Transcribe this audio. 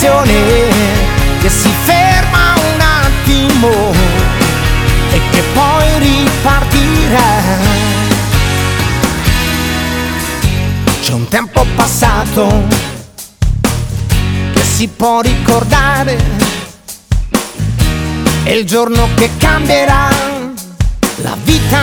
un'emozione che si ferma un attimo e che poi ripartirà. C'è un tempo passato che si può ricordare, è il giorno che cambierà la vita